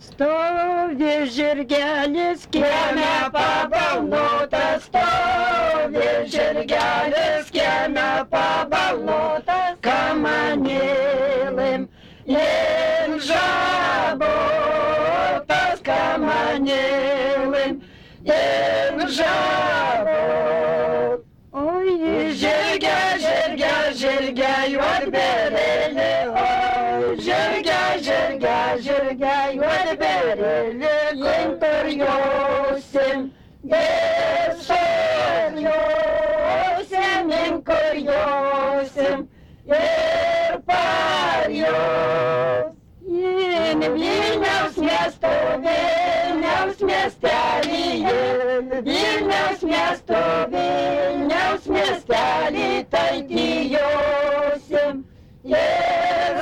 Stovi žirgelis kieme pabalnotas, stovi žirgelis kieme pabalnotas, kamanėlim in žabotas, kamanėlim in žabot. Oi, žirge, žirge, žirge, juodberėlė, oi, žirge, žirge, žirge, juodberėlė, linkur josim, visur josim, linkur josim, ir par jos. In Vilniaus miesto, Vilniaus miestelyje, Vilniaus miesto, Vilniaus miestelį taikijosim ir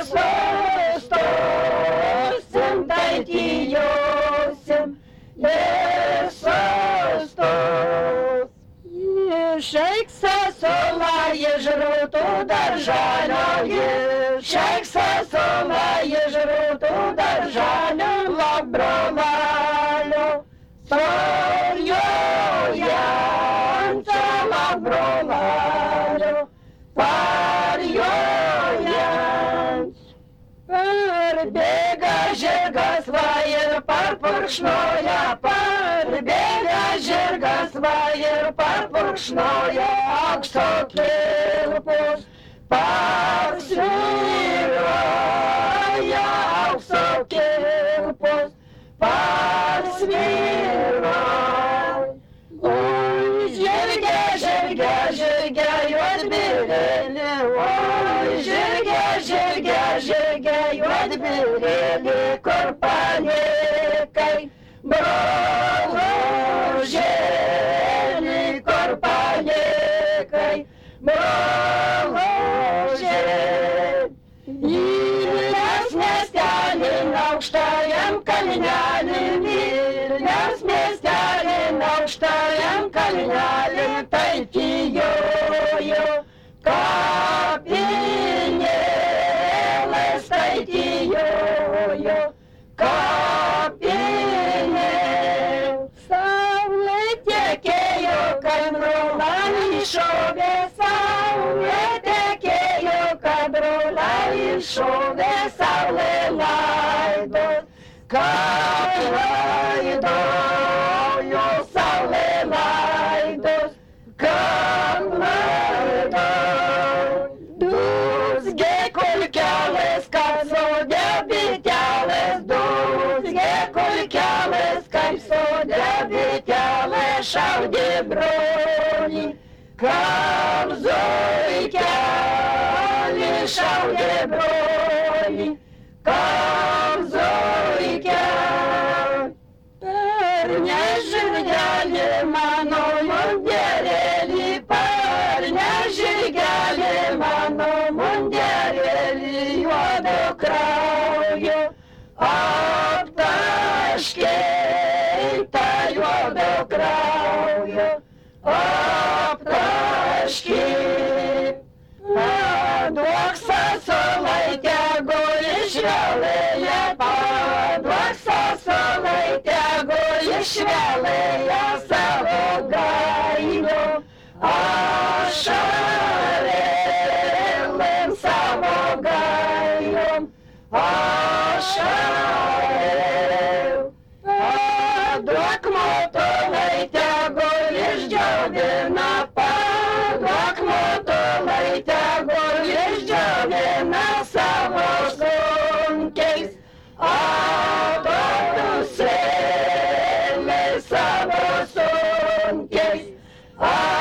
sustosim, taikijosim ir sustos. Šeiksa sola iš rūtų darželio, šeiksa sola iš rūtų darželio, labrovalio, storjojant, labrovalio, parjojant. Parbėga žirgas va ir parpurkšnoja, parbėga žirgas va ir parpurkšnoja, aukso kilpus parsvyroja, aukso kilpus parsvyroja. Oi, žirge, žirge, žirge, juodberėlė, oi, žirge, žirge, žirge, juodberėlė, kur palikai brolužėlį, kur palikai brolužėlį. Vilniaus miestelį aukštajam kalnelį, Vilniaus miestelį aukštajam kalnelį, taikijojo kapinėlas, taikijojo kapinėlas. Saulė tekėjo, kad brolai šovė, saulė tekėjo, kad brolai šovė, saulė laidos, kad laidojo, saulė laidos, kad laidojo. Dūzgė kulkelės, kad sode bitelės, dūzgė kulkelės, kaip sode bitelės, šaudė brolį, kaip zuikelį, šaudė brolį, kaip zuikelį. Per nežirgelį mano mundėrėlį, per nežirgelį mano mundėrėlį, juodo kraujo aptaškyta, juodo kraujo aptaškyta. Paduok sasolai tegu išvėlėja, paduok sasolai tegu išvėlėja savo gailių ašarėlėm, savo gailių ašarėlėm. Paduok motulai tegu išdžiovina, paduok motulai tegu išdžiovina savo sunkiais autobusėliais, savo sunkiais autobusėliais.